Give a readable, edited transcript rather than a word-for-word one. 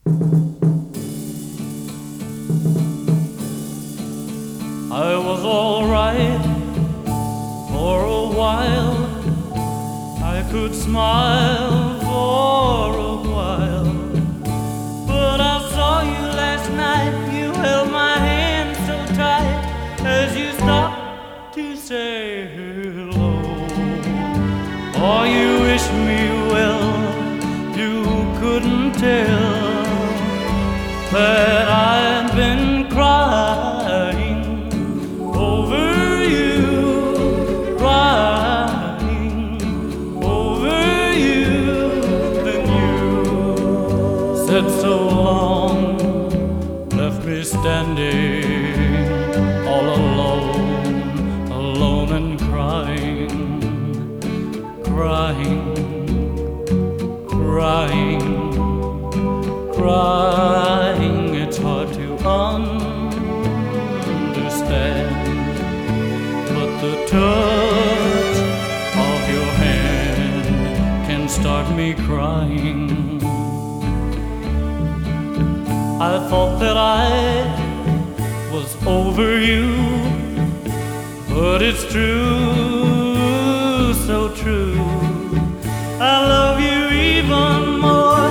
I was alright for a while. I could smile for a while. But I saw you last night. You held my hand so tight as you stopped to say hello. Oh, you wished me well. You couldn't tell that I'd been crying over you, crying over you. Then you said so long, left me standing all alone, alone and crying, crying, crying, crying. It's hard to understand, but the touch of your hand can start me crying. I thought that I was over you, but it's true, so true. I love you even more